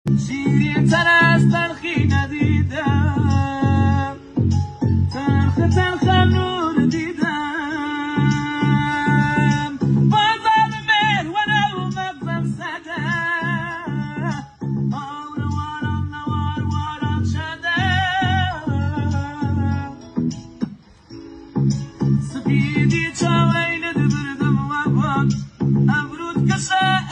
شیرین تر از تلخی ندیدم، تلخ تلخ نور دیدم، بازار مهر ولو مغزم زده، آور وارم نوار وارم شده، سپیدی چاویل دبردم وابان ابرود کشه